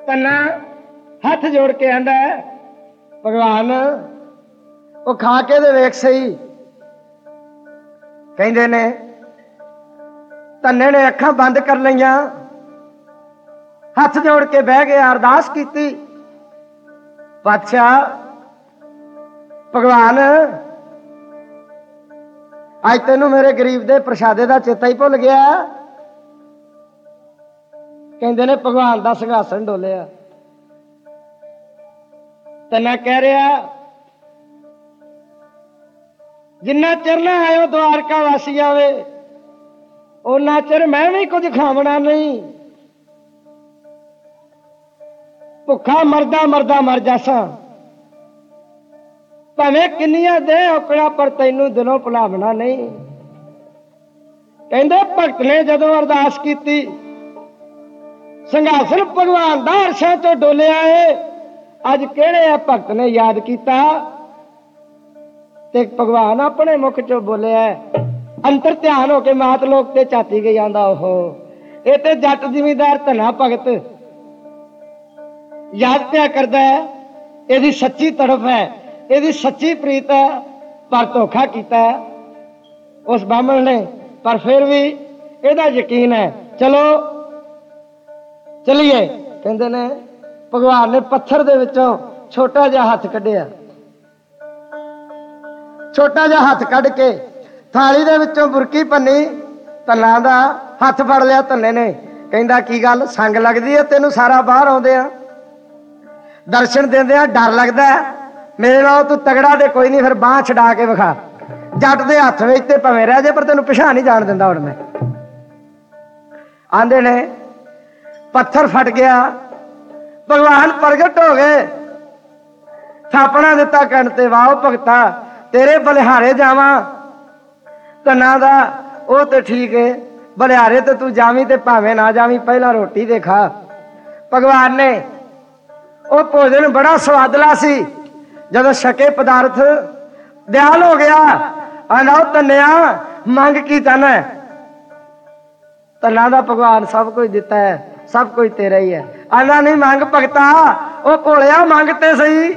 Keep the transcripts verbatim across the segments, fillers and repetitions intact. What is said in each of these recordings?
तन्ना हथ जोड़ के आंदा भगवान वो खा के दे वेख सही। कहंदे ने तन्ने ने अखां बंद कर लईयां, हथ जोड़ के बह गया, अरदास कीती, पातशाह भगवान अज तेनू मेरे गरीब दे प्रसादे दा चेता ही भुल गया। कहंदे ने भगवान दा सिंघासन डोलिया। तन्ना कह रहा जिन्ना चिर ना आयो द्वारका वासी आवे उन्ना चिर मैं भी कुछ खावना नहीं, भुखा मरदा मरदा मर जासा, भावें किन्नियां दे औकड़ा पर तैनू दिलों भुलावना नहीं। कहंदे भगत ने जदों अरदास कीती, संघासन भगवान दा अरशां चों डोलिया है। अज किहड़े आ भगत ने याद कीता ते भगवान अपने मुख चों बोलिया, अंतर ध्यान हो के मात लोक ते झाती गई। आंदा ओहो ये ते जट जिमीदार धना भगत याद पिया करदा है, इहदी सच्ची तड़फ है, इहदी सच्ची प्रीत है, पर धोखा कीता है उस ब्राह्मण ने। पर फिर भी इहदा यकीन है, चलो चलिए। कहंदे ने भगवान ने पत्थर दे विचों छोटा जिहा हथ कढिया, छोटा जिहा हथ कढ के थाली दे विचों बुरकी भन्नी, तन्ना दा हथ फड़ लिया। तन्ने ने कहंदा की गल संग लगदी है तैनू सारा बाहर आउंदे आ, दर्शन देंदे आ डर लगदा है, मेरे नाल तू तगड़ा दे कोई नहीं, फिर बांह छड़ा के विखा। जट दे हथ विच ते भवें रह जाए पर तैनू पिछा नहीं जाण दिंदा हुण मैं। आंदे ने पत्थर फट गया, भगवान प्रगट हो गए, थापना दिता कण ते वाह भगता तेरे बलिहारे जावां। तन्ना दा ओ ते ठीक है, बलिहारे ते तू जावी ते भावें ना जावी, पहला रोटी दे खा। भगवान ने ओ भोजन बड़ा स्वादला सी, जदों छके पदार्थ दयाल हो गया। आंदा तन्निया मंग की चाहना है? तन्ना दा भगवान सब कुछ दिता है, सब कुछ तेरा ही है। आंदा नहीं मंग भगता, ओ भोलिया मंग ते सही।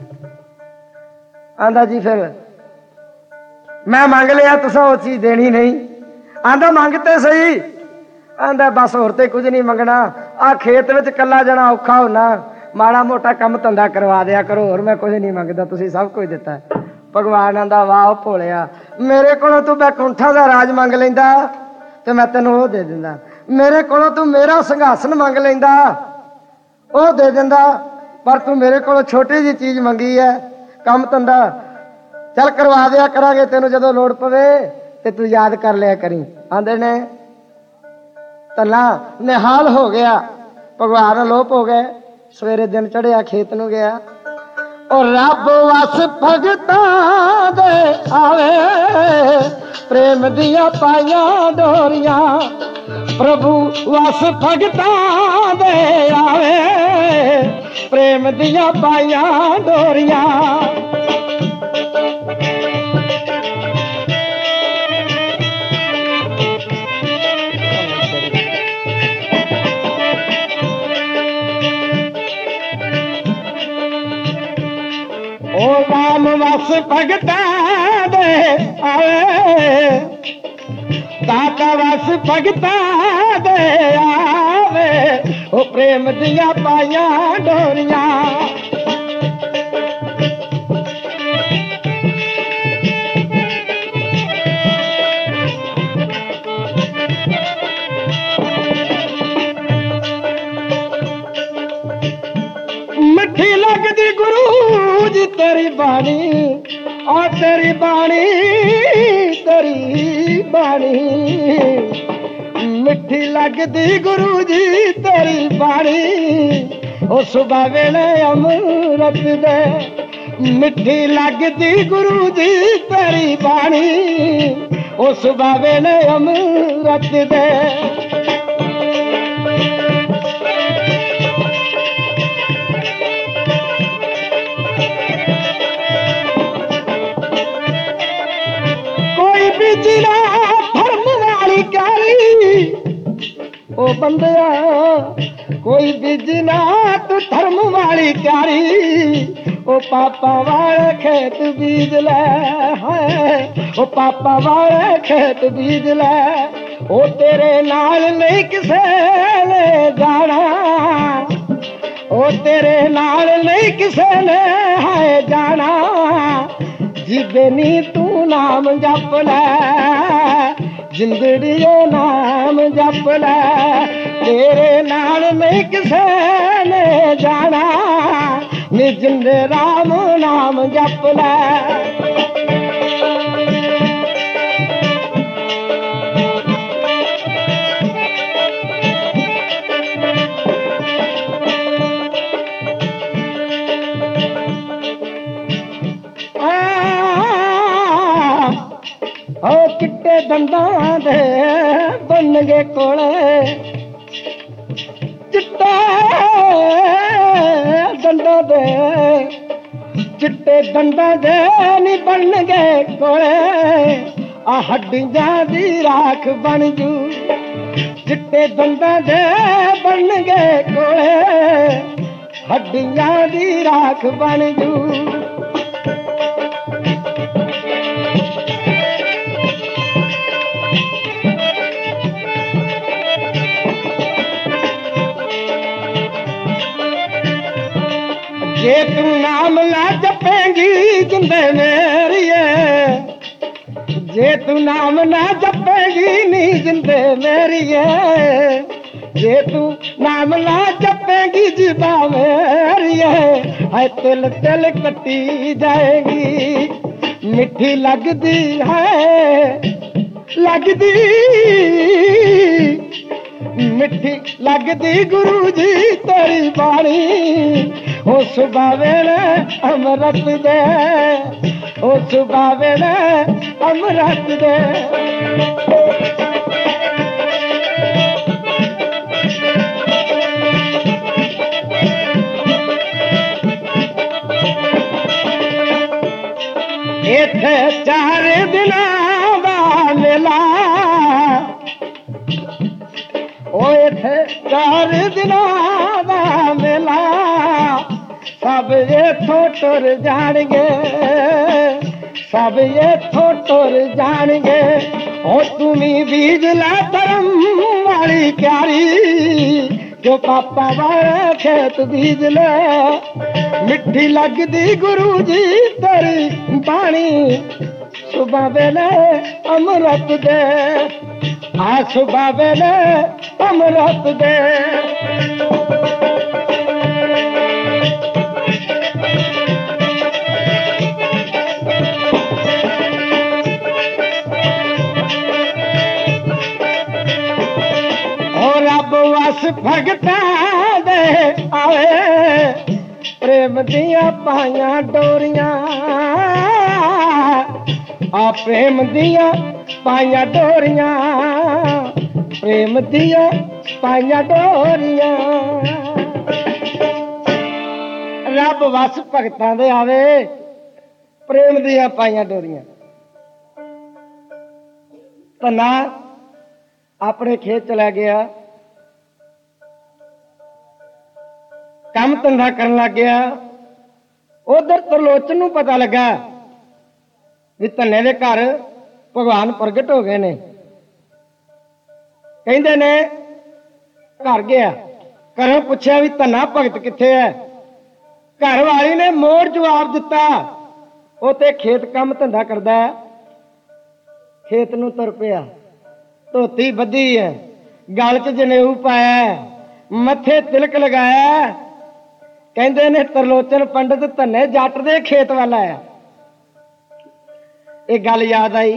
आंदा जी फिर मैं मंग लिया, तुसां वो चीज देनी नहीं। आंदा मंग ते सही। आंदा बस होर ते कुछ नहीं मंगना, आ खेत विच कल्ला जाना औखा होना, माड़ा मोटा काम धंधा करवा दिया करो, होर मैं कुछ नहीं मंगदा, तुसीं सब कुछ दिता है। भगवान आंदा वाह भोलिया, मेरे कोलों तू बैकुंठा दा राज मंग लैंदा ते मैं तैनूं ओह दे दिंदा, मेरे कोलों तू मेरा सिंघासन मंग लैंदा ओह दे दिंदा, पर तू मेरे कोलों छोटी जी चीज मंगी है, काम धंधा चल करवा दिया करांगे, तेनूं जदों लोड़ पवे ते तू याद कर लिया करी। आंदे ने तन्ना निहाल हो गया, भगवान अलोप हो गए। सवेरे दिन चढ़िया, खेत नूं गया, और रब वस भगतां दे आवे, प्रेम दिया पाइया डोरियां, प्रभु वस भगतां दे आवे, प्रेम दिया पाइया डोरियां। ओ राम वस भगतां दे आवे, दाता वस भगतां दे आवे, ओ प्रेम दिया पाइया डोरियां। मिठी लगदी गुरु जी तेरी बाणी, और तेरी बाणी तेरी बाणी, मिठी लगदी गुरु जी तेरी बाणी, ओ सुबह वेले अमृत दे, मिठी लगदी गुरु जी तेरी बाणी, ओ सुबह वेले अमृत दे। जिला धर्म वाली कारी ओ बंदिया कोई बीजना तू धर्म वाली क्यारी ओ पापा वाले खेत बीज ले ओ पापा वाले खेत बीज ले ओ तेरे नाल नहीं किसे ने जाना ओ तेरे नाल नहीं किसे ने है जाना जिबे नी तू नाम जप ले जिंदड़ियो नाम जप ले तेरे नाल नहीं किसे ने जाना नी जिंदे राम नाम जप ले चिट्टे दंदां दे बन गए कोले चिट्टे दंदां दे चिट्टे दंदां दे नी बन गए कोले आ हड्डियां दी राख बन जू चिट्टे दंदां दे बन गए कोले हड्डियां दी राख बन जू जे तू नाम ना जपेंगी जिंदे मेरिए जे तू नाम ना जपेंगी नी जिंदे मेरिए जे तू नाम ना जपेंगी जिबा मेरिए है तिल तिल कटी जाएगी मिठी लगदी है लगदी मिठी लगदी गुरु जी तेरी बाणी ओ सुबह वेले अमृत दे ओ सुबह वेले अमृत दे इत्थे चार दिनां दा मेला ओ इत्थे चार दिनां दा मेला सब इथों टुर जाणगे सब इथों टुर जाणगे ओ तुमी बीज ला धर्म वाली क्यारी जो पापा वाले खेत बीज ले मिठी लगदी गुरु जी तेरी बाणी सुबह वेले अमृत दे आ सुबह वेले अमृत दे रब वस भगता दे आवे प्रेम दिया पाइया डोरियां आ प्रेम दिया पाइया डोरियां प्रेम दिया पाइया डोरियां रब वस भगता दे आवे प्रेम दिया पाइया डोरियां धना अपने खेत चला गया काम धंधा करन लग गया उधर तरलोचन नूं पता लगा भी धन्ने दे घर भगवान प्रगट हो गए ने कहंदे ने घर गया घरों पुछया भी धन्ना भगत कित्थे है घर वाली ने मोड़ जवाब दिता वो ते खेत काम धंधा करदा है खेत नूं तुर पिया धोती बधी है गल च जनेऊ पाया मथे तिलक लगाया कहंदे ने तरलोचन पंडित धन्ने जट दे खेत वाल आया एक गल याद आई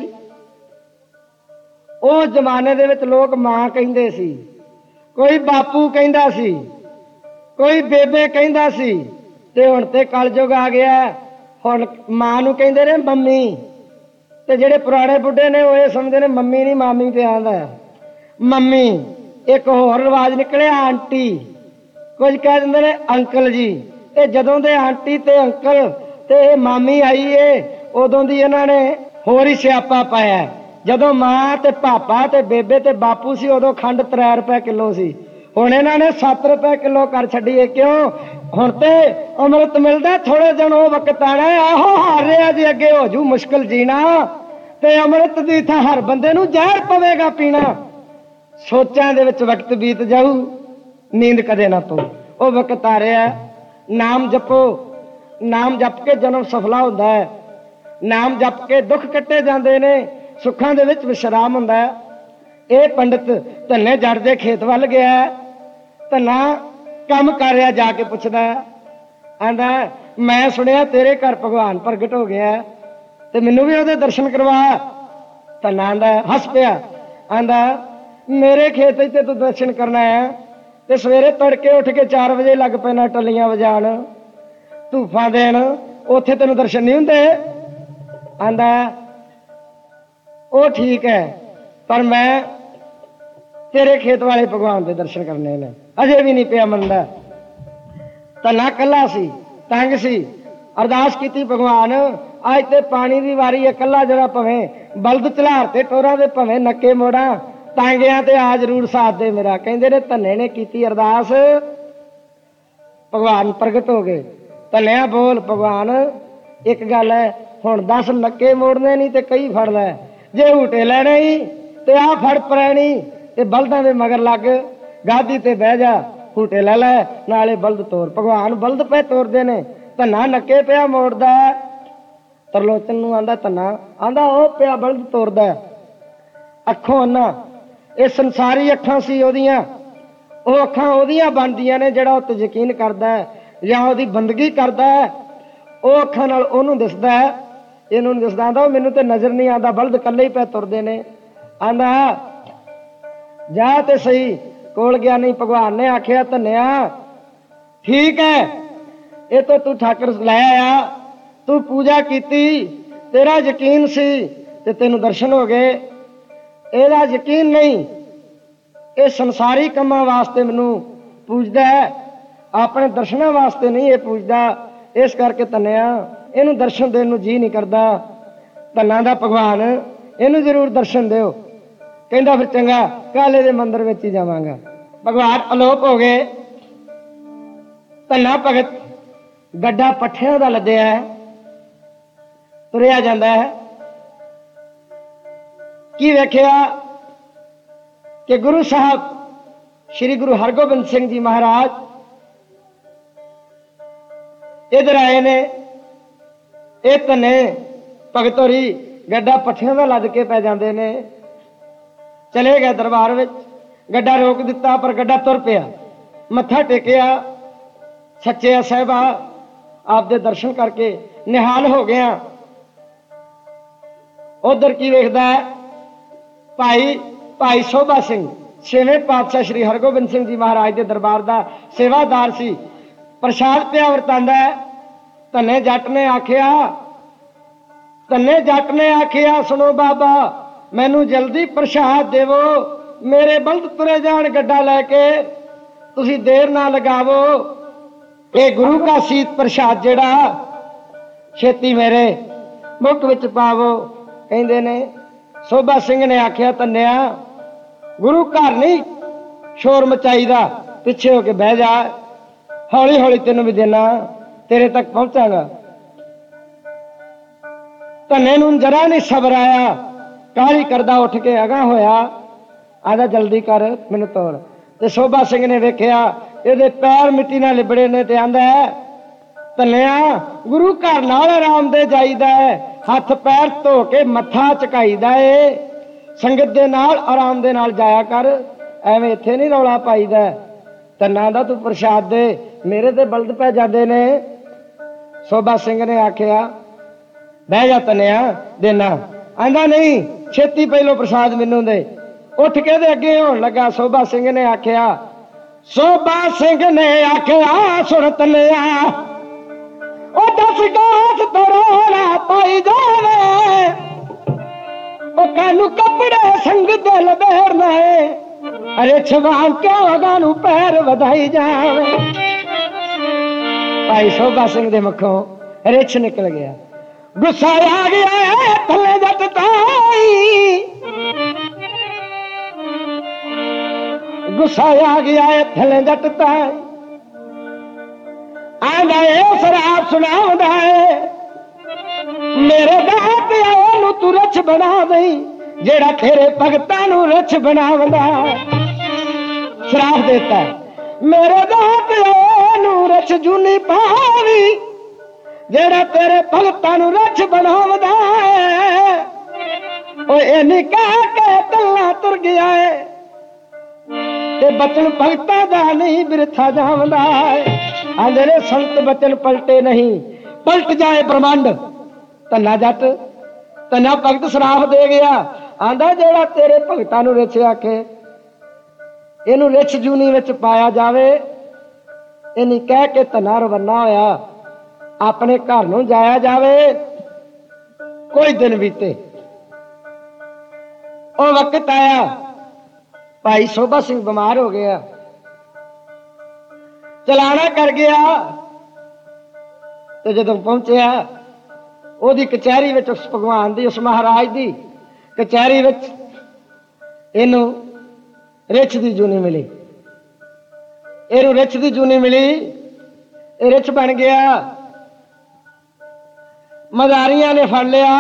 उस जमाने दे विच लोग मां कहिंदे सी कोई बापू कहिंदा सी कोई बेबे कहिंदा सी ते हुण ते कलयुग आ गया हुण मां नूं कहिंदे ने मम्मी ते जेड़े पुराने बुढ़े ने वो समझते ने मम्मी नहीं मामी पे आंदा मम्मी एक होर रिवाज निकले आंटी कुछ कह दिंदे ने अंकल जी ते जदों दे आंटी ते अंकल ते मामी आई है उदों दी इन्हां ने होर ही सियापा पाया जदों मां ते पापा ते बेबे ते बापू सी उदों खंड त्रै रुपए किलो सी ਹੁਣ ਇਹਨਾਂ ਨੇ ਸੱਤ ਰੁਪਏ ਕਿਲੋ ਕਰ ਛੱਡੀਏ। ਕਿਉਂ? ਹੁਣ ਤੇ ਅੰਮ੍ਰਿਤ ਮਿਲਦਾ, ਥੋੜੇ ਦਿਨ ਉਹ ਵਕਤ ਆਣਾ ਆਹੋ ਹਾਰ ਰਿਹਾ ਜੀ, ਅੱਗੇ ਹੋ ਜੂ ਮੁਸ਼ਕਿਲ ਜੀਣਾ, ਤੇ ਅੰਮ੍ਰਿਤ ਦੀ ਥਾਂ ਹਰ ਬੰਦੇ ਨੂੰ ਜ਼ਹਿਰ ਪਵੇਗਾ ਪੀਣਾ। ਸੋਚਾਂ ਦੇ ਵਿੱਚ ਵਕਤ ਬੀਤ ਜਾਊ, ਨੀਂਦ ਕਦੇ ਨਾ ਪਊ। ਉਹ ਵਕਤ ਆ ਰਿਹਾ, ਨਾਮ ਜਪੋ। ਨਾਮ ਜਪ ਕੇ ਜਨਮ ਸਫਲਾ ਹੁੰਦਾ ਹੈ, ਨਾਮ ਜਪ ਕੇ ਦੁੱਖ ਕੱਟੇ ਜਾਂਦੇ ਨੇ, ਸੁੱਖਾਂ ਦੇ ਵਿੱਚ ਵਿਸ਼ਰਾਮ ਹੁੰਦਾ ਹੈ। ਇਹ ਪੰਡਿਤ ਧੰਨੇ ਜੜ ਦੇ ਖੇਤ ਵੱਲ ਗਿਆ, ਧੰਨਾ ਕੰਮ ਕਰ ਰਿਹਾ, ਜਾ ਕੇ ਪੁੱਛਦਾ, ਆਂਦਾ ਮੈਂ ਸੁਣਿਆ ਤੇਰੇ ਘਰ ਭਗਵਾਨ ਪ੍ਰਗਟ ਹੋ ਗਿਆ ਤੇ ਮੈਨੂੰ ਵੀ ਉਹਦੇ ਦਰਸ਼ਨ ਕਰਵਾ। ਧੰਨਾ ਆਂਦਾ, ਹੱਸ ਪਿਆ, ਆਂਦਾ ਮੇਰੇ ਖੇਤ ਤੇ ਤੂੰ ਦਰਸ਼ਨ ਕਰਨਾ ਹੈ ਤੇ ਸਵੇਰੇ ਤੜਕੇ ਉੱਠ ਕੇ ਚਾਰ ਵਜੇ ਲੱਗ ਪੈਣਾ ਟੱਲੀਆਂ ਵਜਾਣ, ਧੂਫਾਂ ਦੇਣ, ਉੱਥੇ ਤੈਨੂੰ ਦਰਸ਼ਨ ਨਹੀਂ ਹੁੰਦੇ। ਆਂਦਾ ਉਹ ਠੀਕ ਹੈ, ਪਰ ਮੈਂ ਤੇਰੇ ਖੇਤ ਵਾਲੇ ਭਗਵਾਨ ਦੇ ਦਰਸ਼ਨ ਕਰਨੇ ਨੇ। ਅਜੇ ਵੀ ਨਹੀਂ ਪਿਆ ਮੰਨਦਾ। ਧੰਨਾ ਕੱਲਾ ਸੀ, ਤੰਗ ਸੀ, ਅਰਦਾਸ ਕੀਤੀ, ਭਗਵਾਨ ਅੱਜ ਤੇ ਪਾਣੀ ਦੀ ਵਾਰੀ ਹੈ, ਕੱਲਾ ਜਿਹੜਾ ਭਵੇਂ ਬਲਦ ਚਲਾਰ ਤੇ ਟੋਰਾਂ ਦੇ ਭਵੇਂ ਨੱਕੇ ਮੋੜਾਂ, ਤਾਂਗਿਆਂ ਤੇ ਆ ਜ਼ਰੂਰ ਸਾਥ ਦੇ ਮੇਰਾ। ਕਹਿੰਦੇ ਨੇ ਧੰਨੇ ਨੇ ਕੀਤੀ ਅਰਦਾਸ, ਭਗਵਾਨ ਪ੍ਰਗਟ ਹੋ ਗਏ। ਧੰਨਿਆ ਬੋਲ, ਭਗਵਾਨ ਇੱਕ ਗੱਲ ਹੈ, ਹੁਣ ਦਸ ਨੱਕੇ ਮੋੜਨੇ ਨਹੀਂ ਤੇ ਕਈ ਫੜ ਲੈ, ਜੇ ਹੂਟੇ ਲੈਣੇ ਹੀ ਤੇ ਆ ਫੜ ਪ੍ਰੈਣੀ ਤੇ ਬਲਦਾਂ ਦੇ ਮਗਰ ਲੱਗ, ਗਾਦੀ ਤੇ ਬਹਿ ਜਾ, ਹੂਟੇ ਲੈ ਲੈ ਨਾਲੇ ਬਲਦ ਤੋਰ। ਭਗਵਾਨ ਬਲਦ ਪੈ ਤੋਰਦੇ ਨੇ, ਧੰਨਾ ਨੱਕੇ ਪਿਆ ਮੋੜਦਾ। ਤਰਲੋਚਨ ਨੂੰ ਆਂਦਾ, ਧੰਨਾ ਆਂਦਾ ਉਹ ਪਿਆ ਬਲਦ ਤੋਰਦਾ, ਅੱਖੋਂ ਅੰਨਾ। ਇਹ ਸੰਸਾਰੀ ਅੱਖਾਂ ਸੀ ਉਹਦੀਆਂ, ਉਹ ਅੱਖਾਂ ਉਹਦੀਆਂ ਬਣਦੀਆਂ ਨੇ ਜਿਹੜਾ ਉੱਤੇ ਯਕੀਨ ਕਰਦਾ ਜਾਂ ਉਹਦੀ ਬੰਦਗੀ ਕਰਦਾ, ਉਹ ਅੱਖਾਂ ਨਾਲ ਉਹਨੂੰ ਦਿਸਦਾ, ਇਹਨੂੰ ਨਹੀਂ ਦਿਸਦਾ। ਆਂਦਾ ਮੈਨੂੰ ਤੇ ਨਜ਼ਰ ਨਹੀਂ ਆਉਂਦਾ, ਬਲਦ ਇਕੱਲੇ ਹੀ ਪੈ ਤੁਰਦੇ ਨੇ। ਆਂਦਾ ਜਾ ਤੇ ਸਹੀ। ਕੋਲ ਗਿਆ ਨਹੀਂ, ਭਗਵਾਨ ਨੇ ਆਖਿਆ, ਧੰਨਿਆ ਠੀਕ ਹੈ, ਇਹ ਤੋਂ ਤੂੰ ਠਾਕਰ ਲੈ ਆਇਆ, ਤੂੰ ਪੂਜਾ ਕੀਤੀ, ਤੇਰਾ ਯਕੀਨ ਸੀ ਤੇ ਤੈਨੂੰ ਦਰਸ਼ਨ ਹੋ ਗਏ। ਇਹਦਾ ਯਕੀਨ ਨਹੀਂ, ਇਹ ਸੰਸਾਰੀ ਕੰਮਾਂ ਵਾਸਤੇ ਮੈਨੂੰ ਪੂਜਦਾ ਹੈ, ਆਪਣੇ ਦਰਸ਼ਨਾਂ ਵਾਸਤੇ ਨਹੀਂ ਇਹ ਪੂਜਦਾ। ਇਸ ਕਰਕੇ ਧੰਨਿਆ ਇਹਨੂੰ ਦਰਸ਼ਨ ਦੇਣ ਨੂੰ ਜੀ ਨਹੀਂ ਕਰਦਾ। ਧੰਨਾ ਦਾ ਭਗਵਾਨ ਇਹਨੂੰ ਜ਼ਰੂਰ ਦਰਸ਼ਨ ਦਿਓ। ਕਹਿੰਦਾ ਫਿਰ ਚੰਗਾ, ਕੱਲ ਇਹਦੇ ਮੰਦਿਰ ਵਿੱਚ ਹੀ ਜਾਵਾਂਗਾ। ਭਗਵਾਨ ਅਲੋਪ ਹੋ ਗਏ। ਧੰਨਾ ਭਗਤ ਗੱਡਾ ਪੱਠਿਆਂ ਦਾ ਲੱਦਿਆ ਹੈ, ਤੁਰਿਆ ਜਾਂਦਾ ਹੈ। ਕੀ ਵੇਖਿਆ ਕਿ ਗੁਰੂ ਸਾਹਿਬ ਸ਼੍ਰੀ ਗੁਰੂ ਹਰਗੋਬਿੰਦ ਸਿੰਘ ਜੀ ਮਹਾਰਾਜ ਇਧਰ ਆਏ ਨੇ। ਇਹ ਧੰਨੇ ਭਗਤ ਹੋਰੀ ਗੱਡਾ ਪੱਠਿਆਂ ਦਾ ਲੱਦ ਕੇ ਪੈ ਜਾਂਦੇ ਨੇ। ਚਲੇ ਗਏ ਦਰਬਾਰ ਵਿੱਚ, ਗੱਡਾ ਰੋਕ ਦਿੱਤਾ, ਪਰ ਗੱਡਾ ਤੁਰ ਪਿਆ। ਮੱਥਾ ਟੇਕਿਆ, ਸੱਚੇ ਸਾਹਿਬਾ ਆਪਦੇ ਦਰਸ਼ਨ ਕਰਕੇ ਨਿਹਾਲ ਹੋ ਗਿਆ। ਉਧਰ ਕੀ ਵੇਖਦਾ ਹੈ? ਭਾਈ ਭਾਈ ਸੋਭਾ ਸਿੰਘ ਛੇਵੇਂ ਪਾਤਸ਼ਾਹ ਸ਼੍ਰੀ ਹਰਗੋਬਿੰਦ ਸਿੰਘ ਜੀ ਮਹਾਰਾਜ ਦੇ ਦਰਬਾਰ ਦਾ ਸੇਵਾਦਾਰ ਸੀ। ਪ੍ਰਸ਼ਾਦ ਪਿਆ ਵਰਤਾਂਦਾ। ਧੰਨੇ ਜੱਟ ਨੇ ਆਖਿਆ ਧੰਨੇ ਜੱਟ ਨੇ ਆਖਿਆ ਸੁਣੋ ਬਾਬਾ, ਮੈਨੂੰ ਜਲਦੀ ਪ੍ਰਸ਼ਾਦ ਦੇਵੋ, ਮੇਰੇ ਬਲਦ ਤੁਰੇ ਜਾਣ ਗੱਡਾ ਲੈ ਕੇ, ਤੁਸੀਂ ਦੇਰ ਨਾ ਲਗਾਵੋ। ਇਹ ਗੁਰੂ ਕਾ ਸੀਤ ਪ੍ਰਸ਼ਾਦ ਜਿਹੜਾ ਛੇਤੀ ਮੇਰੇ ਮੁੱਖ ਵਿੱਚ ਪਾਵੋ। ਕਹਿੰਦੇ ਨੇ ਸੋਭਾ ਸਿੰਘ ਨੇ ਆਖਿਆ, ਧੰਨਿਆ ਗੁਰੂ ਘਰ ਨਹੀਂ ਸ਼ੋਰ ਮਚਾਈਦਾ, ਪਿੱਛੇ ਹੋ ਕੇ ਬਹਿ ਜਾ, ਹੌਲੀ ਹੌਲੀ ਤੈਨੂੰ ਵੀ ਦੇਣਾ, ਤੇਰੇ ਤੱਕ ਪਹੁੰਚਾਂਗਾ। ਧੰਨੇ ਨੂੰ ਜਰਾ ਨਹੀਂ ਸਬਰ ਆਇਆ, ਕਾਹਲੀ ਕਰਦਾ ਉੱਠ ਕੇ ਅਗਾਂਹ ਹੋਇਆ। ਆਦਾ ਜਲਦੀ ਕਰ, ਮੈਨੂੰ ਤੋਰ। ਤੇ ਸੋਭਾ ਸਿੰਘ ਨੇ ਵੇਖਿਆ ਇਹਦੇ ਪੈਰ ਮਿੱਟੀ ਨਾਲ ਲਿਬੜੇ ਨੇ, ਤੇ ਆਂਦਾ ਧੰਨਿਆ ਗੁਰੂ ਘਰ ਨਾਲ ਆਰਾਮ ਦੇ ਜਾਈਦਾ ਹੈ, ਹੱਥ ਪੈਰ ਧੋ ਕੇ ਮੱਥਾ ਝੁਕਾਈਦਾ ਏ, ਸੰਗਤ ਦੇ ਨਾਲ ਆਰਾਮ ਦੇ ਨਾਲ ਜਾਇਆ ਕਰ, ਐਵੇਂ ਇੱਥੇ ਨਹੀਂ ਰੌਲਾ ਪਾਈਦਾ। ਧੰਨਾ ਦਾ ਤੂੰ ਪ੍ਰਸ਼ਾਦ ਦੇ, ਮੇਰੇ ਤੇ ਬਲਦ ਪੈ ਜਾਂਦੇ ਨੇ। ਸੋਭਾ ਸਿੰਘ ਨੇ ਆਖਿਆ ਬਹਿ ਜਾ ਧੰਨਿਆ, ਦੇਣਾ। ਆਂਦਾ ਨਹੀਂ, ਛੇਤੀ ਪਹਿਲੋਂ ਪ੍ਰਸ਼ਾਦ ਮੈਨੂੰ ਦੇ। ਉੱਠ ਕੇ ਦੇ ਅੱਗੇ ਹੋਣ ਲੱਗਾ। ਸੋਭਾ ਸਿੰਘ ਨੇ ਆਖਿਆ ਸੋਭਾ ਸਿੰਘ ਨੇ ਆਖਿਆ ਸੁਣ ਧੰਨਿਆ, ਉਹ ਦਸ ਗਾਸ ਤਰੋੜਾ ਪਾਈ ਜਾਵੇ, ਉਹ ਕਾਨੂੰ ਕੱਪੜੇ ਸੰਗ ਦੇ ਲਬੇੜਨਾ ਏ, ਅਰੇ ਛਵਾਂ ਕਿਉਂ ਅਗਾਂ ਨੂੰ ਪੈਰ ਵਧਾਈ ਜਾਵੇ। ਭਾਈ ਸੋਭਾ ਸਿੰਘ ਦੇ ਮੁਖੋਂ ਰਿਛ ਨਿਕਲ ਗਿਆ। ਗੁੱਸਾ ਆ ਗਿਆ ਥੱਲੇ ਜੱਟ ਤਾਈ, गुस्सा आ गया है थले जटता है आंदा ए शराब सुनावदा है मेरे दात आए तू रच बना दई जेड़ा तेरे भगतां नू रच बनावदा शराब देता है मेरे दात आए नू रच जूनी पावी जेड़ा तेरे भगतां नू रच बनावदा ओ इन्नी कह के तल्ला तुर गया है ते बचन भगतां दा नहीं बिरथा जावदा है आंदे ने संत बचन पलटे नहीं पलट जाए ब्रह्मांड धन्ना जट धन्ना भगत शराब दे गया आंदा जेड़ा तेरे भगतां नू रिछ आखे इनू रिछ जूनी विच पाया जावे इन्नी कह के धन्ना रवाना होया अपने घर नू जाया जावे कोई दिन बीते ओ वक्त आया भाई शोभा सिंह बीमार हो गया चलाना कर गया तो जदों पहुंचा ओदी कचहरी विच उस भगवान दी उस महाराज दी कचहरी विच इनू रिछ दी जूनी मिली इनू रिछ दी जूनी मिली रिछ बन गया मदारियां ने फड़ लिया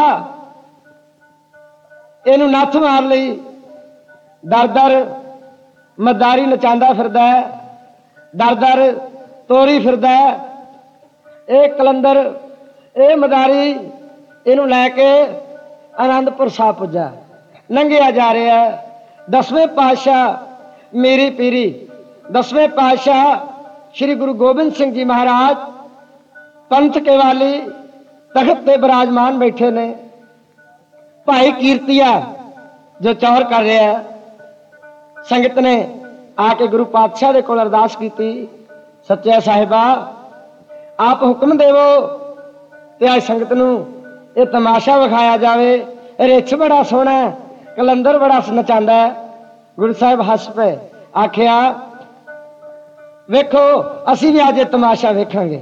इनू नत्थ मार ली दर दर मदारी नचांदा फिरदा है दर दर तोरी फिरदा है ए कलंदर ए मदारी इनू लैके आनंदपुर साहब पुजा लंघिया जा रहा है दसवें पातशाह मेरी पीरी दसवें पातशाह श्री गुरु गोबिंद सिंह जी महाराज पंथ के वाली तख्त पे विराजमान बैठे ने भाई कीर्तिया जो चौर कर रहा है संगत ने आके गुरु पातशाह दे कोल अरदास की सच्चा साहिबा आप हुक्म देवो ते आज संगत नू ये तमाशा विखाया जावे रिछ बड़ा सोहना है कलंदर बड़ा नचांदा है गुरु साहिब हस पे आखिया वेखो असी भी आज तमाशा वेखांगे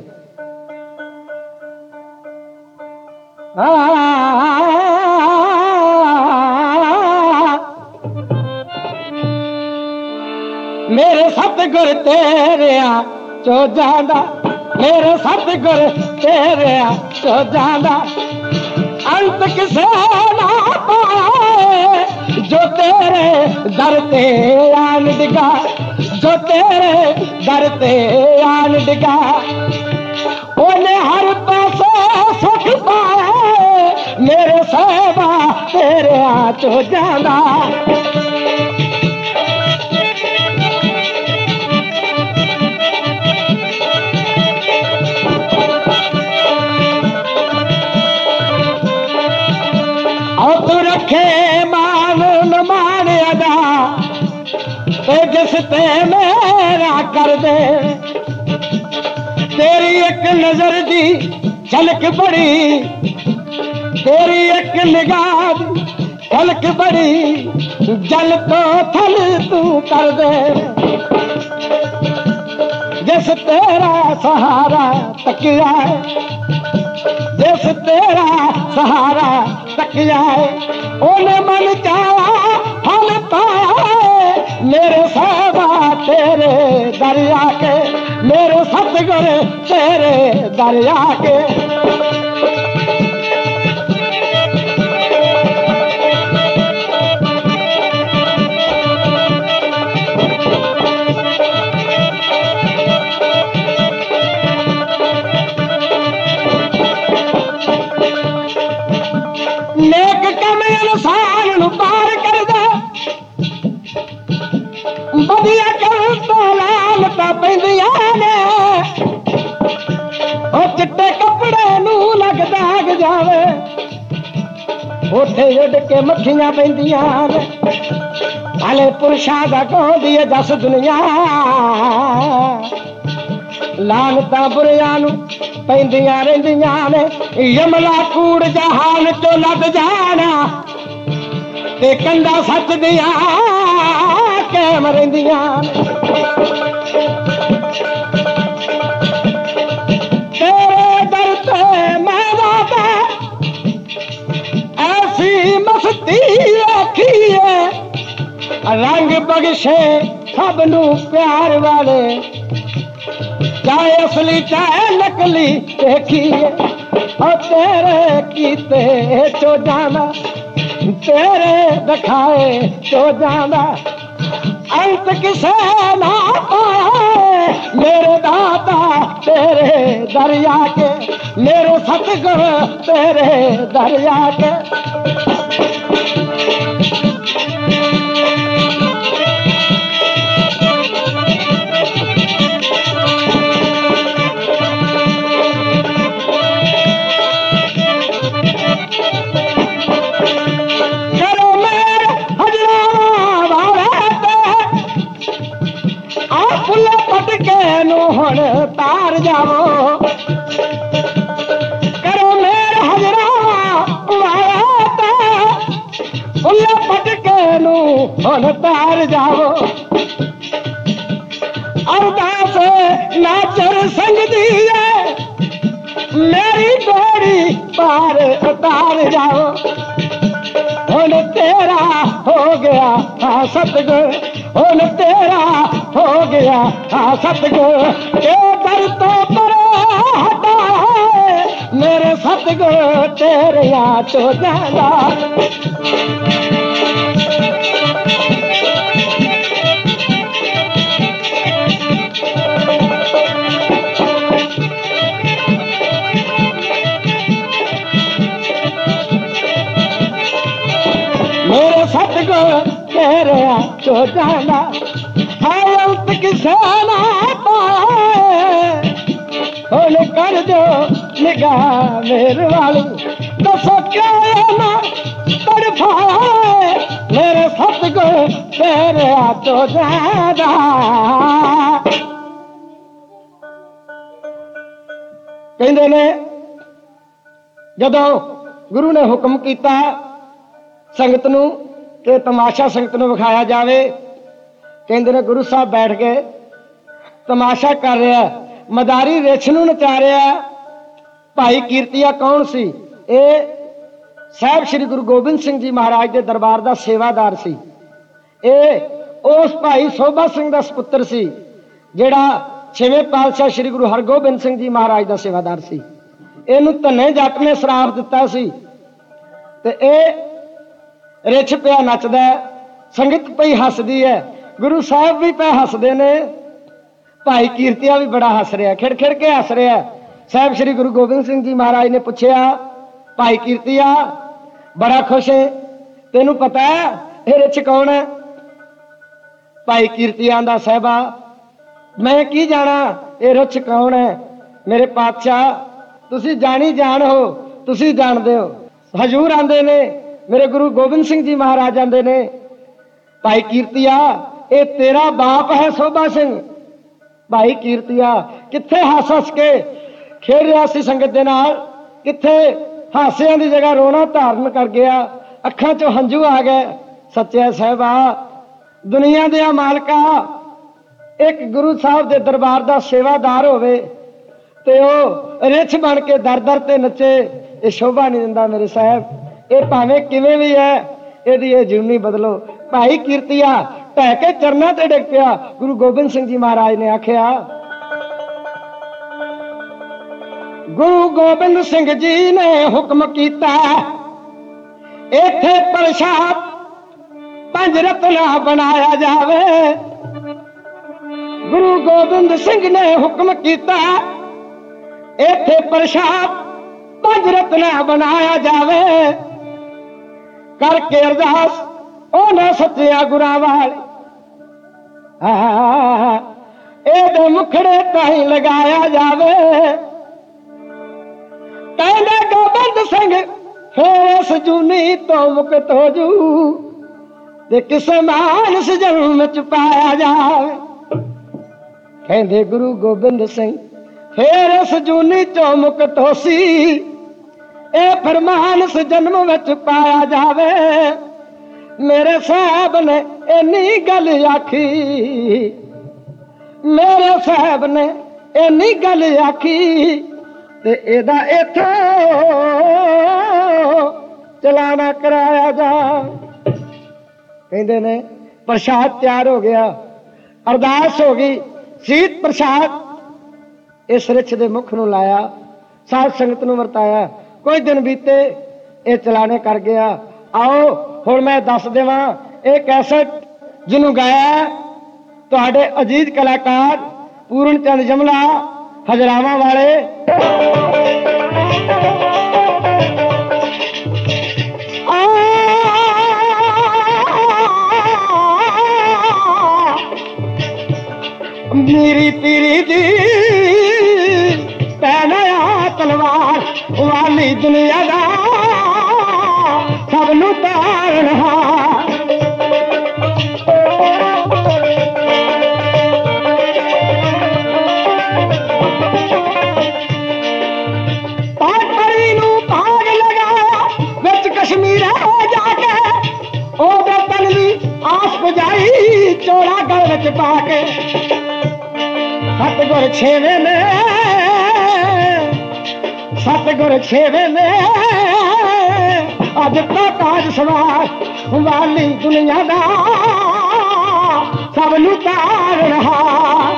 मेरे सतगुर तेरे चो जांदा मेरे सतगुर तेरे चो जांदा अंत किसे ना पाए जो तेरे दर ते आन डिगा जो तेरे दर ते आन डिगा ओने हर पासे सुख पाए मेरे साहिबा तेरे चो जांदा मान न मान अदा जिस ते मेरा कर दे तेरी एक नजर दी झलक बड़ी तेरी एक निगाह दी झलक बड़ी जल तो थल तू कर दे जिस तेरा सहारा तकिया जिस तेरा सहारा तकिया ओने मन चाहा फल पाए मेरे साहबा तेरे दरिया के मेरे सतगुर तेरे दरिया के नेक कम इंसान नू पार कर दे बढ़िया कर तो लालता पैंदियां ने ओ चिट्टे कपड़े नू लग दाग जावे उठे उड़ के मक्खियां पैंदियां ने हाले पुरुषां दा कहंदी है दस दुनिया लानता बुरियां नू पैंदियां रहिंदियां ने यमला कूड़ जहान चो लद जाना ते कंधा सच दियां कैम रहिंदियां तेरे दर ते मैं बाबा ऐसी मस्ती रखी है रंग बगशे सब नू प्यार वाले, चाहे असली चाहे नकली देखिए, और तेरे कीते चो जाना, तेरे दिखाए चो जाना, अंत किसे ना पाए मेरे दाता तेरे दरिया के, मेरे सतगुरु तेरे दरिया के। हुण तार जावो, करो मेरे हजरा फुल्ले पटके नू हुण तार जावो, अरदास नाचर संग दी मेरी डोरी पार उतार जाओ, हुण तेरा हो गया हाँ सतगुर, हुण तेरा हो गया हाँ सतगुर, के दर तो परे हटा है मेरे सतगुर तेरे यहाँ तो जाना। मेरे सतगुर तेरे तो जाना, है अंत किसे ना पाए, हुण कर दो निगाह मेरे वाली, दसो क्यों ना तड़फाए मेरे सतगुर तेरे तो जाना। कहंदे ने जदों गुरु ने हुक्म कीता संगत नूं कि तमाशा संगत नूं विखाया जावे, कहंदे ने गुरु साहब बैठ गए, तमाशा कर रहा, मदारी रिछ नूं नचा रहा। भाई कीर्तिया कौन सी? ये साहब श्री गुरु गोबिंद सिंह जी महाराज के दरबार का सेवादार सी। ये उस भाई सोभा सिंह का सपुत्र सी जिहड़ा छेवें पातशाह श्री गुरु हरगोबिंद सिंह जी महाराज का सेवादार सी। इहनूं धन्ने जट ने श्राप दिता सी ते ए रिछ पिया नचदा, संगत पई हसदी है, गुरु साहब भी पे हसदे ने, भाई कीर्तिया भी बड़ा हस रहा, खिड़ खिड़ के हस रहा। साहब श्री गुरु गोबिंद सिंह जी महाराज ने पूछया, भाई कीर्तिया बड़ा खुश है, तेनू पता है ये रिछ कौन है? भाई कीर्तिया आंदा, साहबा मैं की जाना ये रिछ कौन है, मेरे पातशाह तुसी जानी जान हो, तुसी जानदे हो। हजूर आंदे ने, मेरे गुरु गोबिंद सिंह जी महाराज आंदे ने, भाई कीर्तिया ये तेरा बाप है सोभा सिंह। भाई कीर्तिया किथे हस हस के खेल रहा सी संगत दे नाल, किथे हासियां दी जगह रोना धारण कर गया, अखां चों हंझू आ गए। सच्चा साहिबा दुनिया दे मालका एक गुरु साहब दे दरबार दा सेवादार होवे ते ओ रिछ बन के दर दर ते नचे, ये शोभा नहीं दिंदा मेरे साहब। ये भावें किवें भी है, इहदी ये जूनी बदलो। भाई कीर्तिया ढह के चरना ते डिग पिया। गुरु गोबिंद सिंह जी महाराज ने आखिया, गुरु गोबिंद सिंह जी ने हुक्म कीता इत्थे प्रसाद पंज रत्ना बनाया जावे। गुरु गोबिंद सिंह ने हुक्म कीता इत्थे प्रसाद पंज रत्ना बनाया जावे। करके अरदास ओना सच्चिया गुरां वाले एदे मुखड़े ताई लगाया जावे। कहंदे गोबिंद सिंह फिर इस जूनी तो मुक्त हो जू ते किसे मानस जन्म च पाया जावे। कहंदे गुरु गोबिंद सिंह फिर इस जूनी चो मुक्त हो सी, ए फरमानस जन्म विच पाया जावे। मेरे साहब ने इन्नी गल आखी, मेरे साहब ने इन्नी गल आखी ते एदा इथों चलाना कराया जा। कहंदे ने प्रसाद तैयार हो गया, अरदास हो गई। सीत प्रसाद इस रिछ दे मुख नूं लाया, साध संगत नूं वरताया। कोई दिन बीते ये चलाने कर गया। आओ हुण मैं दस देवां ये कैसेट जिन्हों गाया तुहाडे अजीज कलाकार पूर्ण चंद जमला हजरावां वाले। मेरी पीरी दी पैनया तलवार वाली दुनिया दा सबनू तारनहार। पाटरी नू भाग लगाया विच कश्मीर जाके ओदे तन दी आस बुझाई चोड़ा गल विच पाके। सतगुर छेवे ने सतगुर छेवे ने अज तो ताज सवार वाली दुनिया दा सबनू तारनहार।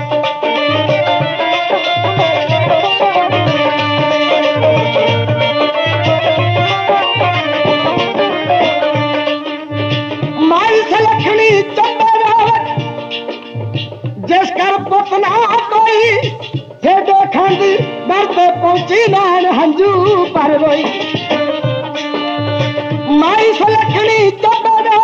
माई सलखनी चंबे जिस कर पुत ना कोई हे देखंदी दर ते पहुंची नैन हंजू पर रोई। माई सलखनी चंबे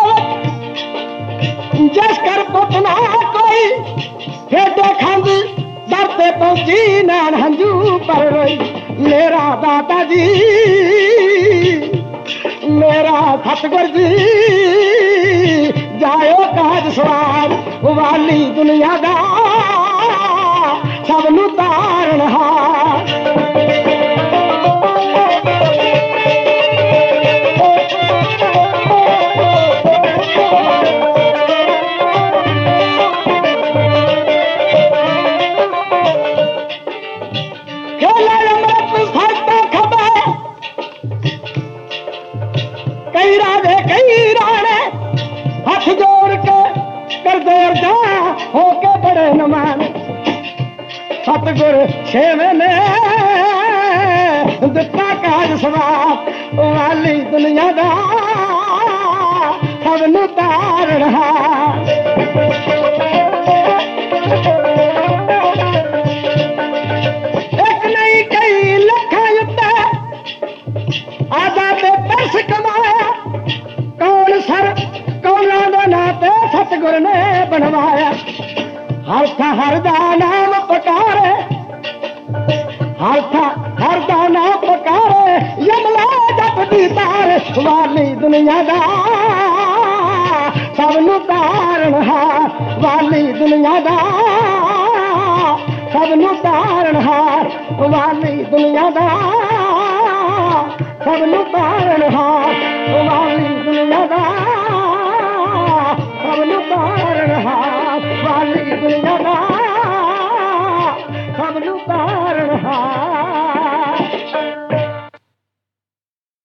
जिस कर पुत ना कोई हे देखंदी दर ते पहुंची नैन हंजू पर रोई। मेरा दादा जी मेरा सतगुर जी जायो काज सवार वाली दुनिया दा सबनू तारनहार। खेले अमृत फरते खबे कई राजे कई राणे हाथ जोड़ के कर दे अर्जा होके बड़े नमान। सतगुर छेवे ने दिता काज सवार वाली दुनिया दा सबनू तारनहार। एक नहीं कई लखा युद्ध आजाद पैस कमाया कौन सर कौना दा नाते सतगुर ने बनवाया। हर था हर दा नाम पकारे हर था हर दा नाम पकारे यमला जप दी तार वाली दुनिया दा सबनू तारनहार। वाली दुनिया दा सबनू तारनहार। वाली दुनिया दा सबनू तारनहार। वाली दुनिया दा